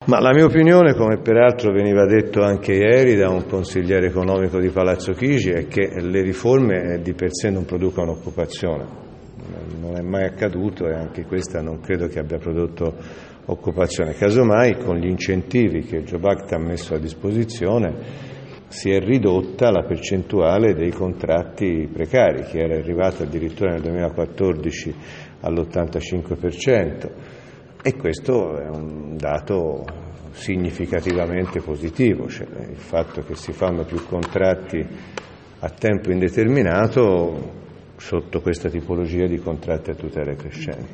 Ma la mia opinione, come peraltro veniva detto anche ieri da un consigliere economico di Palazzo Chigi, è che le riforme di per sé non producono occupazione. Non è mai accaduto e anche questa non credo che abbia prodotto occupazione. Casomai con gli incentivi che il Jobs Act ha messo a disposizione si è ridotta la percentuale dei contratti precari, che era arrivata addirittura nel 2014 all'85%. E questo è un dato significativamente positivo, cioè il fatto che si fanno più contratti a tempo indeterminato sotto questa tipologia di contratti a tutela crescente.